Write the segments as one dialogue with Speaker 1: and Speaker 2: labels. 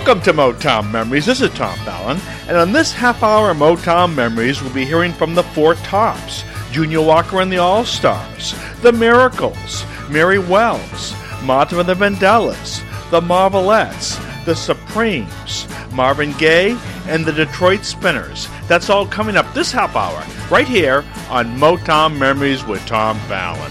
Speaker 1: Welcome to Motown Memories. This is Tom Fallon, and on this half hour of Motown Memories, we'll be hearing from the Four Tops, Junior Walker and the All-Stars, The Miracles, Mary Wells, Martha and the Vandellas, The Marvelettes, The Supremes, Marvin Gaye, and the Detroit Spinners. That's all coming up this half hour, right here on Motown Memories with Tom Fallon.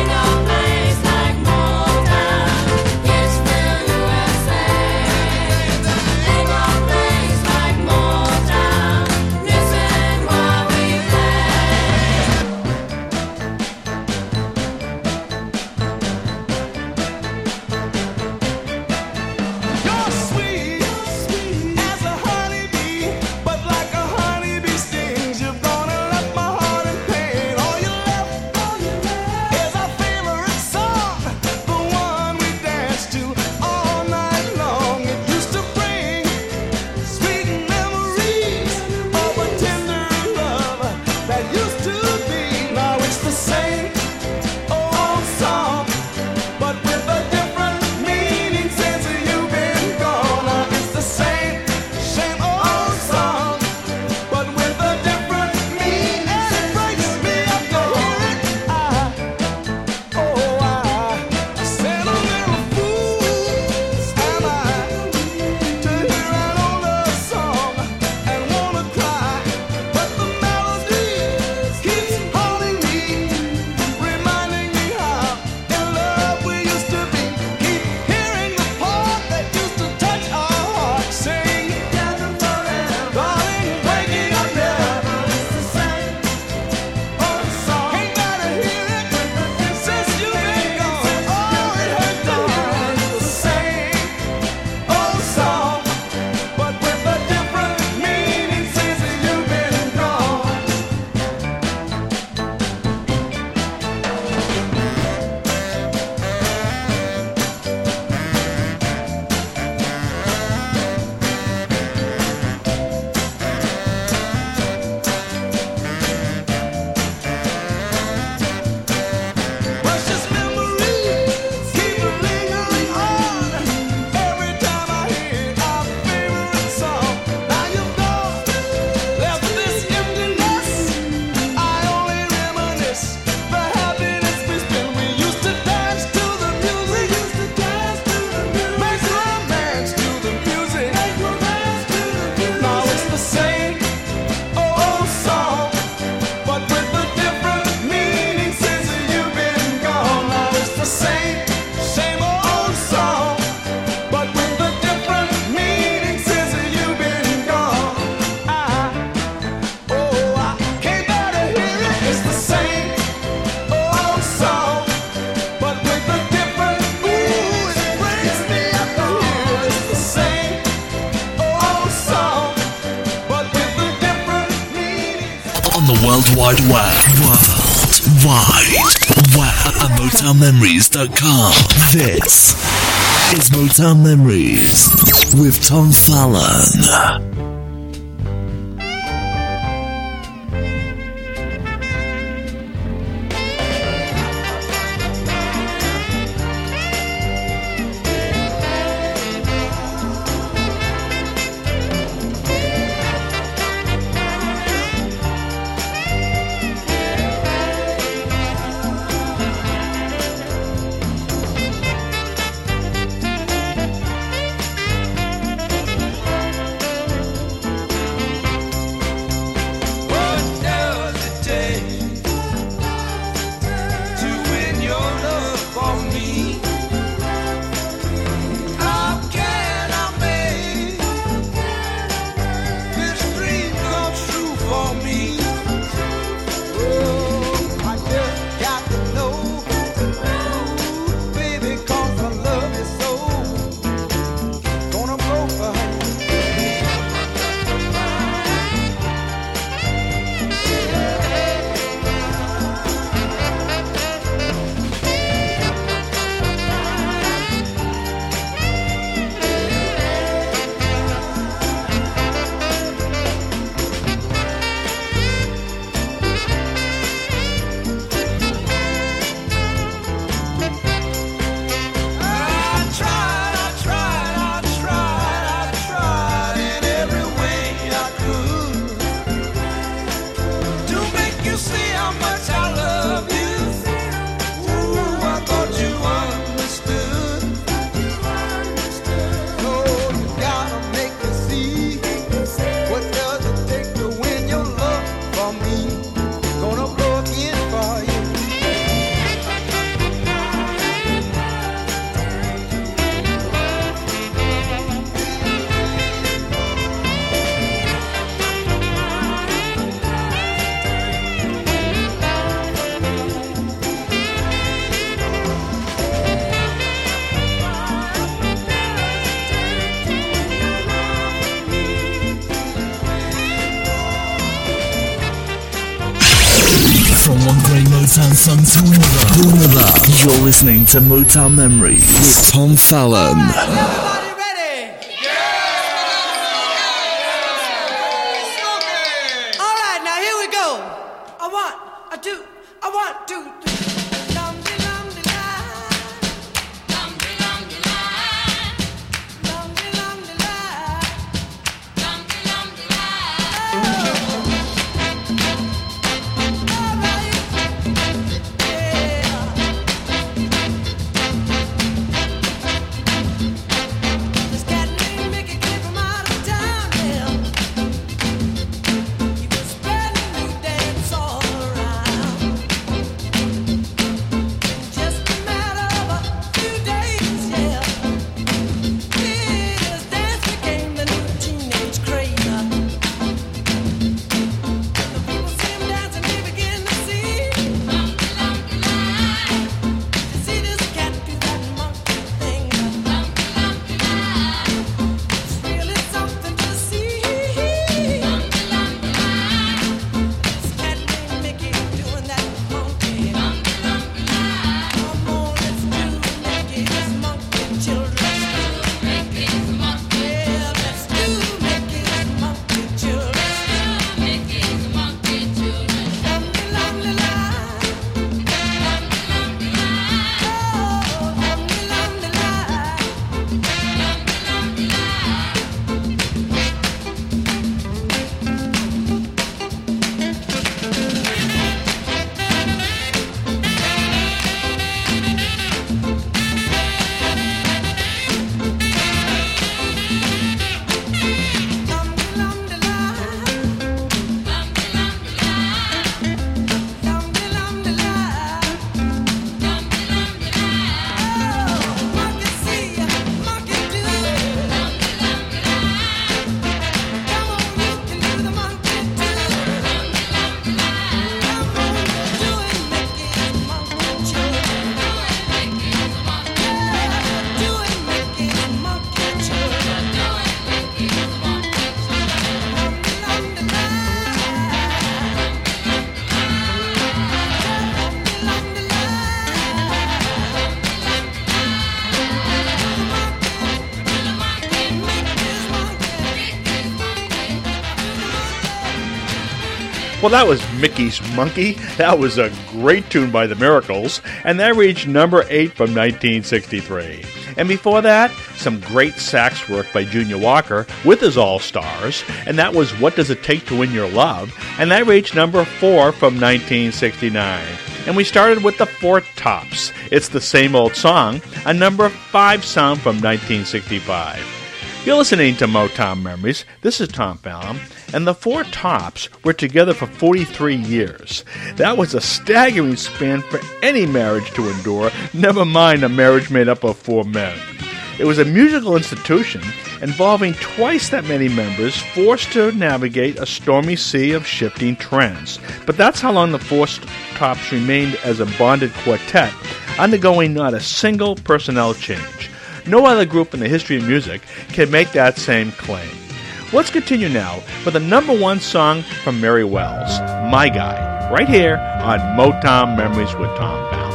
Speaker 2: Wide at MotownMemories.com. This is Motown Memories with Tom Fallon. From one great Motown song to another. You're listening to Motown Memories with Tom Fallon.
Speaker 3: Everybody ready? All right, now here we go. I want, two, three.
Speaker 1: Well, that was Mickey's Monkey. That was a great tune by the Miracles, and that reached number 8 from 1963. And before that, some great sax work by Junior Walker with his All-Stars, and that was What Does It Take to Win Your Love, and that reached number 4 from 1969. And we started with the Four Tops. It's the Same Old Song, a number 5 sound from 1965. You're listening to Motown Memories. This is Tom Fallon, and the Four Tops were together for 43 years. That was a staggering span for any marriage to endure, never mind a marriage made up of 4 men. It was a musical institution involving twice that many members forced to navigate a stormy sea of shifting trends. But that's how long the Four Tops remained as a bonded quartet, undergoing not a single personnel change. No other group in the history of music can make that same claim. Let's continue now with the number 1 song from Mary Wells, My Guy, right here on Motown Memories with Tom Fallon.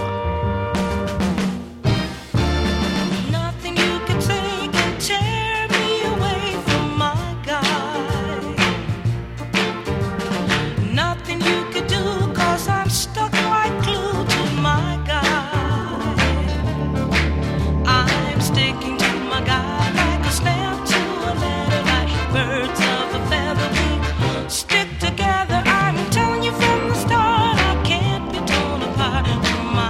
Speaker 4: Stick together, I'm telling you from the start, I can't be torn apart from my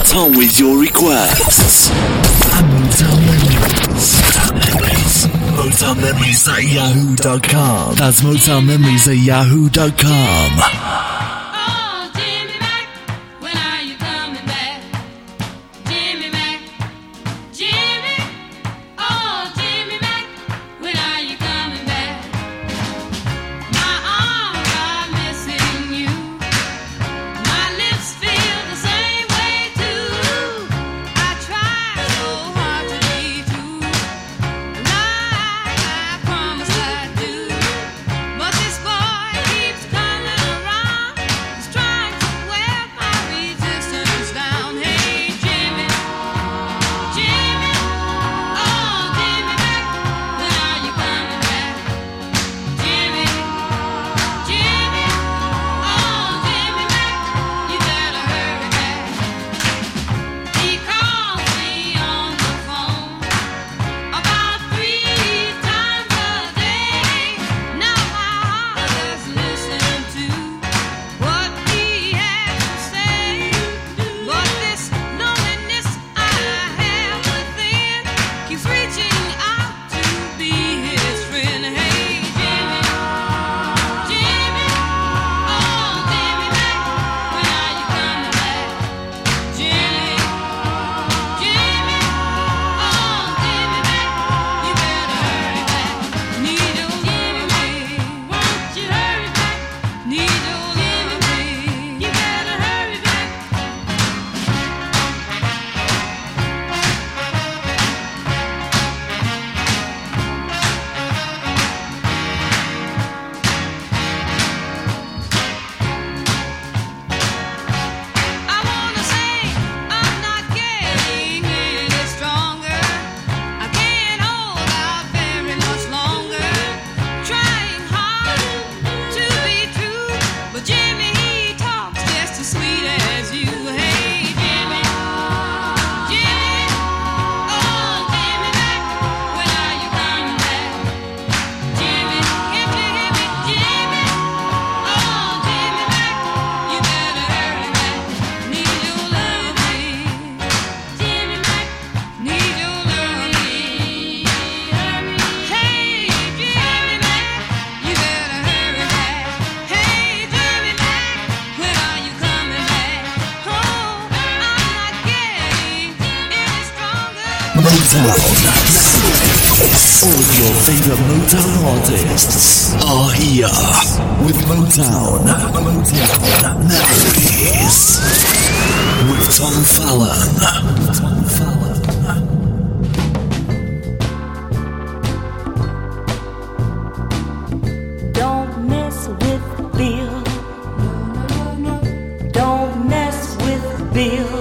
Speaker 2: Tom with your requests. And Motown Memories. Motown Memories at yahoo.com. That's Motown Memories at yahoo.com.
Speaker 4: But this boy keeps coming around.
Speaker 2: Motown. All of your favorite Motown artists are here with Motown Memories with Tom Fallon.
Speaker 5: Don't mess with Bill. Don't mess with Bill.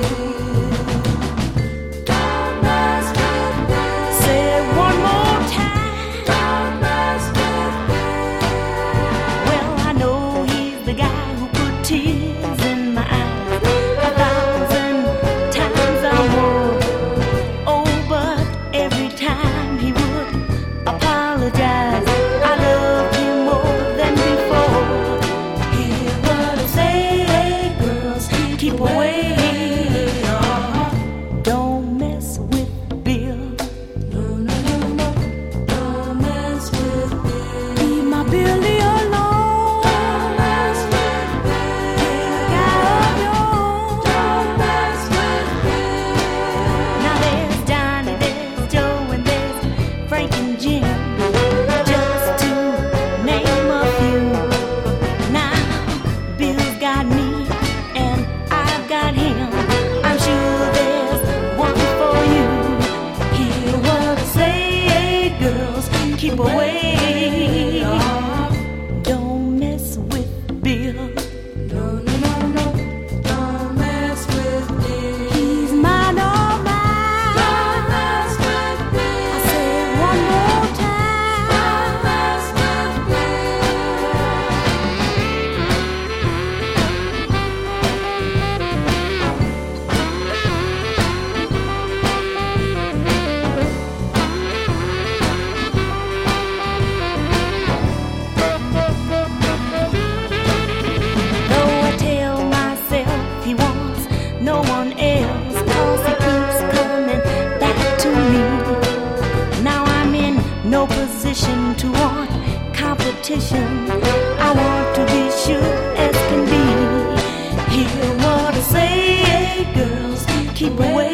Speaker 5: competition. I want to be sure as can be. Hear what I say, girls, keep away.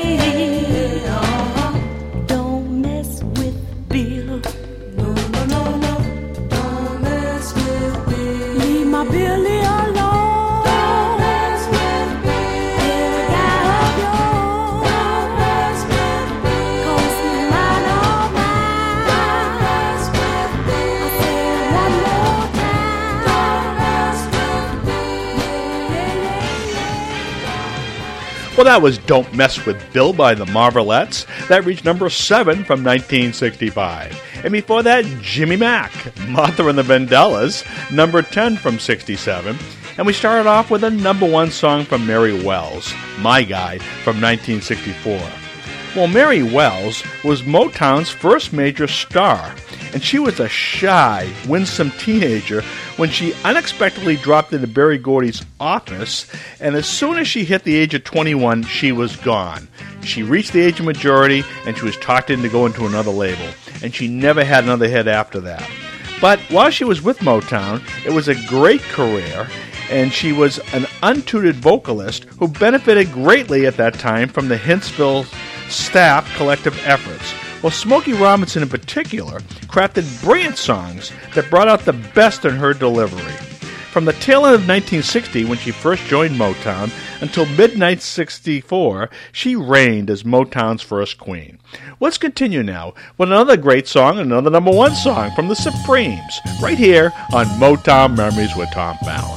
Speaker 5: Don't mess with Bill. No, no, no, no. Don't mess with Bill. Leave my Billy alone. Don't mess with Bill. Every guy of yours. Don't mess with Bill. 'Cause he's mine, all mine. Don't mess with Bill. I said one more time. Don't mess with Bill. Yeah, yeah, yeah.
Speaker 1: Well, that was Don't Mess With Bill by the Marvelettes. That reached number 7 from 1965. And before that, Jimmy Mack, Martha and the Vandellas, number 10 from 67. And we started off with a number 1 song from Mary Wells, My Guy, from 1964. Well, Mary Wells was Motown's first major star, and she was a shy, winsome teenager when she unexpectedly dropped into Berry Gordy's office, and as soon as she hit the age of 21, she was gone. She reached the age of majority, and she was talked into going to another label, and she never had another hit after that. But while she was with Motown, it was a great career, and she was an untutored vocalist who benefited greatly at that time from the Hinsville staff collective efforts. Well, Smokey Robinson in particular crafted brilliant songs that brought out the best in her delivery. From the tail end of 1960, when she first joined Motown, until mid-1964, she reigned as Motown's first queen. Let's continue now with another great song, another number 1 song from the Supremes, right here on Motown Memories with Tom Fallon.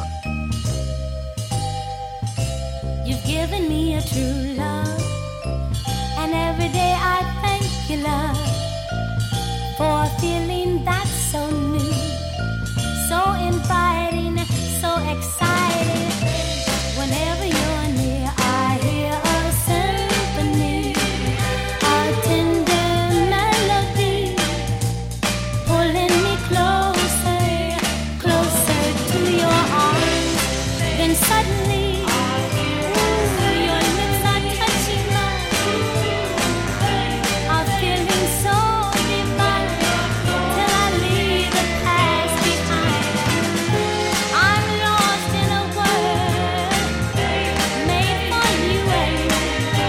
Speaker 5: You've given me a true love, and every day I thank you, love, for a feeling that's so new, so inviting, so exciting. Whenever you're near, I hear a symphony, a tender melody, pulling me closer, closer to your arms. Then suddenly, your lips are touching mine. I'm feeling so divine till I leave the past behind. I'm lost in a world made for you and me.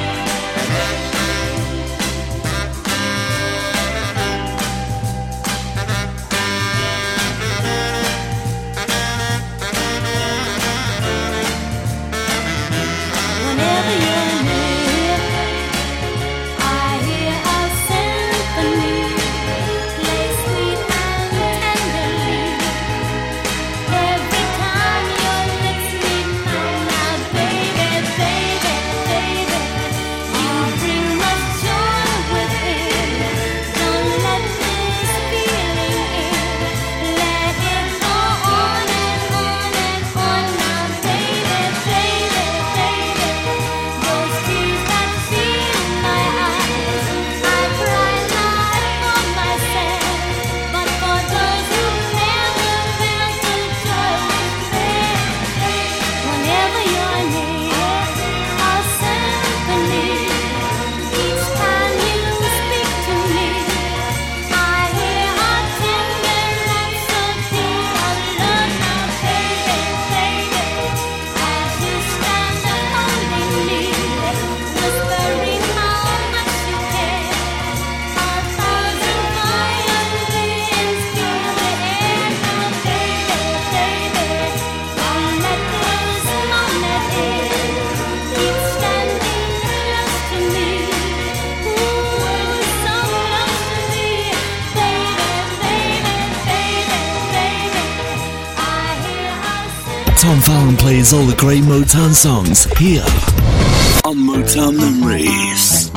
Speaker 5: Whenever you're near, I hear a symphony play sweet and tenderly. Every time your lips meet mine, now baby, baby, baby, you bring much joy within. Don't let this feeling in. Let it go on and on and on. Now baby, baby, baby, those tears that fill my eyes, I cry not for myself, but for those who never felt the joy within. Whenever you're near, a symphony. Each time you speak to me, I hear a tender rhapsody of love. Now baby, baby, as you stand there holding me, whispering how much you care, a thousand violins fill the air. Now baby, baby, don't let this moment end. Keep standing close to me, ooh, so close to me, baby, baby, baby, baby. I hear a
Speaker 2: Tom Fallon plays all the great Motown songs here on Motown Memories.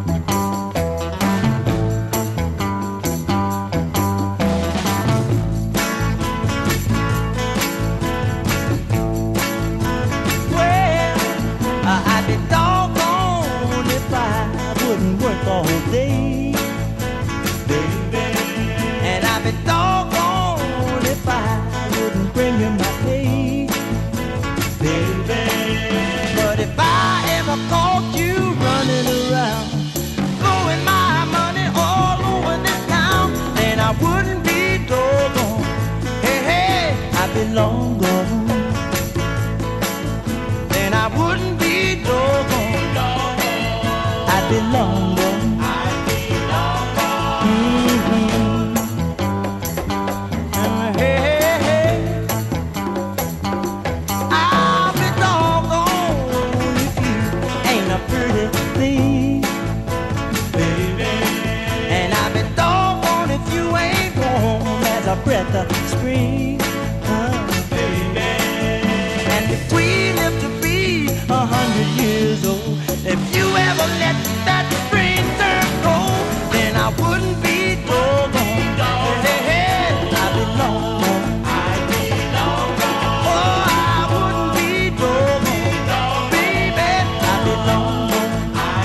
Speaker 6: Well, I'd be doggone if I wouldn't work all day, baby. And I'd be doggone if I wouldn't bring you my pay, baby. But if I ever caught you running around, blowing my money all over this town, then I wouldn't be doggone. Hey, hey. long gone, then I wouldn't be doggone. I'd be long gone. Breath of spring, baby. And if we live to be 100 years old, if you ever let that spring turn cold, then I wouldn't be doggone. Hey, I'd be long gone. Oh, I wouldn't be doggone, baby. I'd be long gone.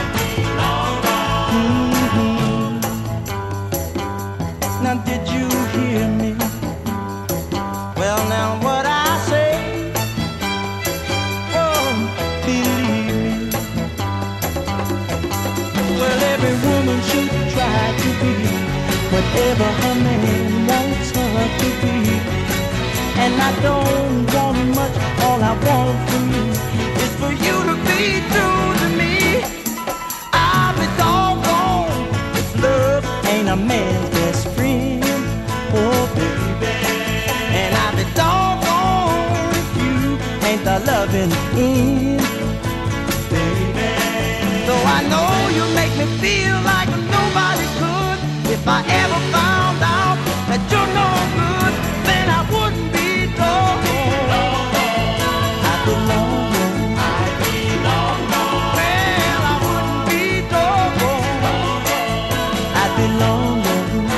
Speaker 6: Now did you hear me? Well, now what I say, oh, believe me. Well, every woman should try to be whatever her man wants her to be. And I don't want much, all I want from you is for you to be true to me. I'll be doggone if love ain't a man's best friend, oh baby. And I'll be doggone if you ain't the loving end, baby. Though I know you make me feel like nobody could. If I ever found out that you're no good, then I wouldn't be doggone. I'd be long gone. Well, I wouldn't be doggone. I'd be long gone.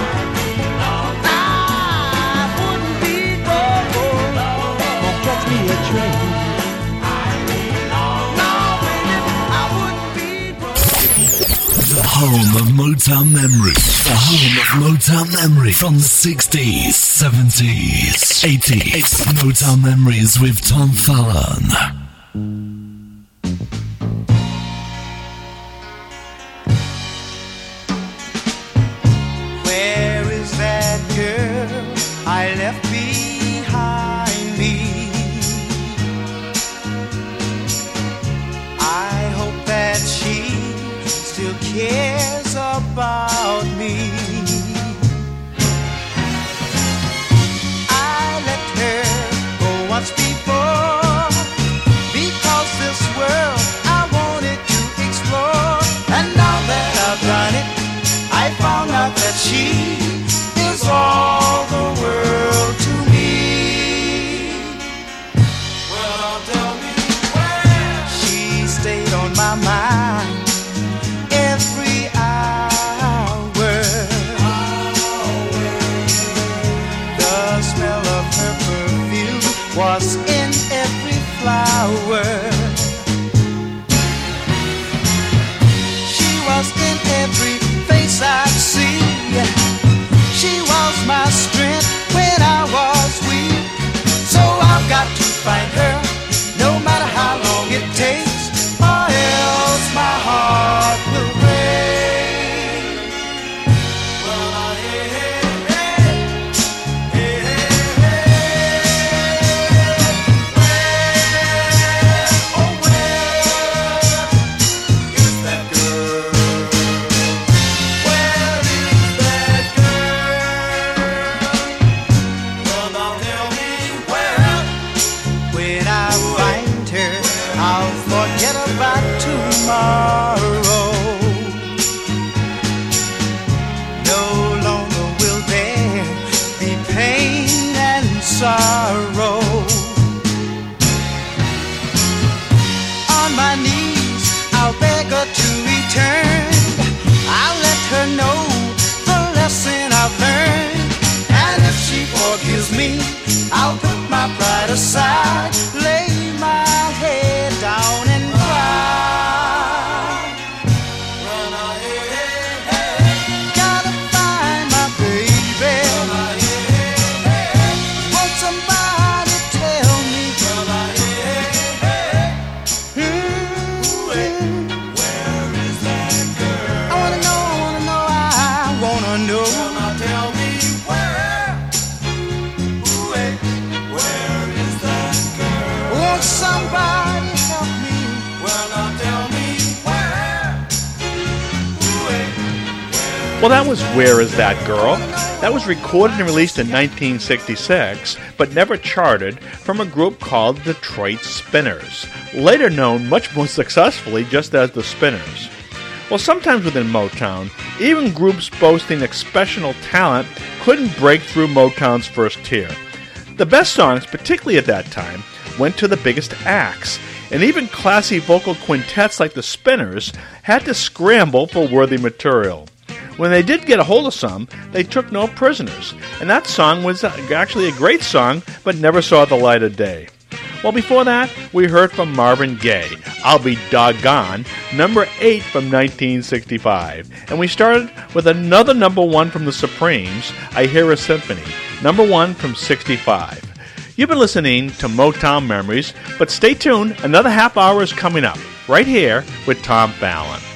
Speaker 6: A train.
Speaker 2: The home of Motown memory. The home of Motown memory from the 60s, 70s, 80s. It's Motown Memories with Tom Fallon.
Speaker 6: Where is that girl I left behind me? I hope that she still cares about me. I let her go once before, because this world I wanted to explore. And now that I've done it, I found out that she is all the world to me. Well, tell me where. She stayed on my mind every hour. The smell of her perfume was in every flower. She was in every face I'd see. She was my strength when I was weak. So I've got to find her, no matter how long it takes, or else my heart will break. Well, hey, hey, hey, hey, hey, hey. Where, oh where is that girl? Where is that girl? Well, now tell me where. When I find her, I'll forget about tomorrow. No longer will
Speaker 1: Well, that was Where Is That Girl? That was recorded and released in 1966, but never charted, from a group called Detroit Spinners, later known much more successfully just as the Spinners. Well, sometimes within Motown, even groups boasting exceptional talent couldn't break through Motown's first tier. The best songs, particularly at that time, went to the biggest acts, and even classy vocal quintets like the Spinners had to scramble for worthy material. When they did get a hold of some, they took no prisoners, and that song was actually a great song, but never saw the light of day. Well, before that, we heard from Marvin Gaye, I'll Be Doggone, number 8 from 1965. And we started with another number 1 from the Supremes, I Hear a Symphony, number 1 from 65. You've been listening to Motown Memories, but stay tuned, another half hour is coming up, right here with Tom Fallon.